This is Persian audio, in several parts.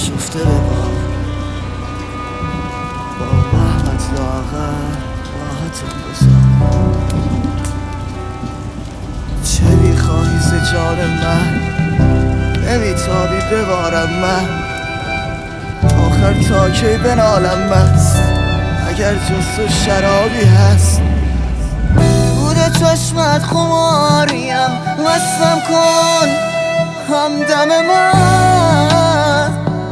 شفته به بار با وحمت لاغر راحتم بذار. چه میخواهی ز جان من، نمیتابی ببارم من، آخر تا کی بنالم مست اگر جز تو شرابی هست. بوده چشمت خماریم وصلم کن همدم من،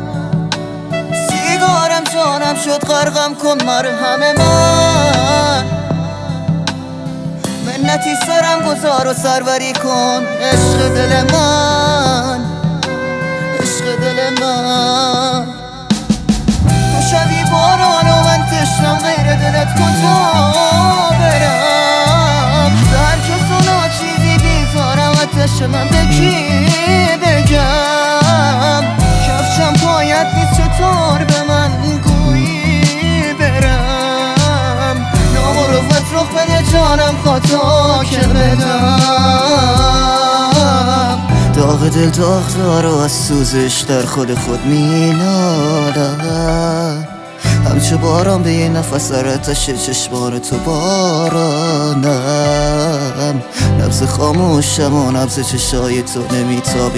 سیگارم جانم شد غرقم کن مرهم من، منتی سرم گذار و سروری کن عشق دل من، عشق دل من. تو شبی باران و من تشنم غیر دلت کجا برم، در کس و ناچیزی بیزارم آتش من به کی بگم، کفشم پایت نیست چطور به من گویی برم، نامروت رخ بده جانم خطا که بدم. داغ دل داغ دار و از سوزش در خود مینالم، همچو باران به یه نفس آتش چشمان تو بارانم، نبض خاموشم و نبض چشای تو نمیتابی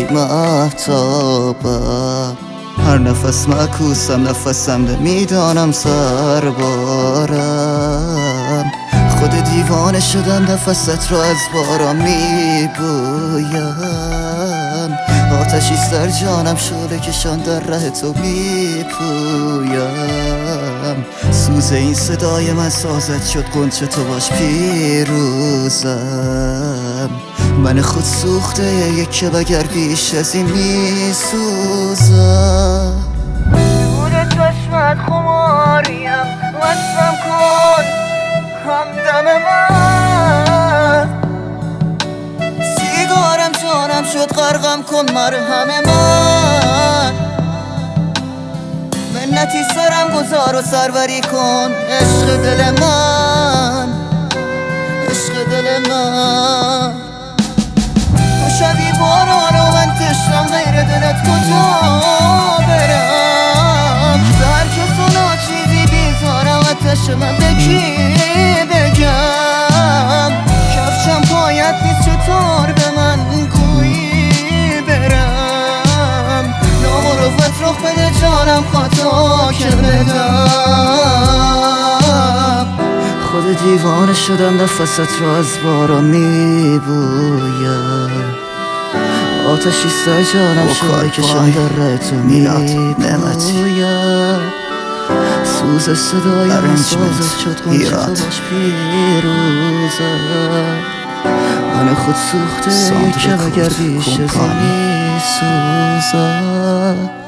مهتابم، هر نفس معکوسم نفسم نمیدانم سربارم، خود دیوانه شدم نفست را از باران میبویم، آتشی سر جانم شعله کشان در ره تو میپویم، سوز این صدای من سازت شد غنچه تو باش پیروزم، من خود سوخته یک که بگر بیش از این میسوزم. بوده چشمت خماریم وصلم کن همدم من، سیگارم جانم شد غرقم کن مرهم من، منتی سرم گذار و سروری کن عشق دل من، عشق دل من. تو شبی باران و من تشنم غیر دلت کجا برم، در کس و ناچیزی بیزارم آتش من به کی بگم، کفشم پایت نیست چطور به من گویی برم، نامروت رخ بده جانم خطا که بدم، خود دیوانه شدم نفست را از باران میبویم، آتشی سر جانم شده کشان در ره تو میبویم، سوز صدای من سازت شد غنچه تو باش پیروزم، من خود سوخته که بگر بیش از این میسوزم.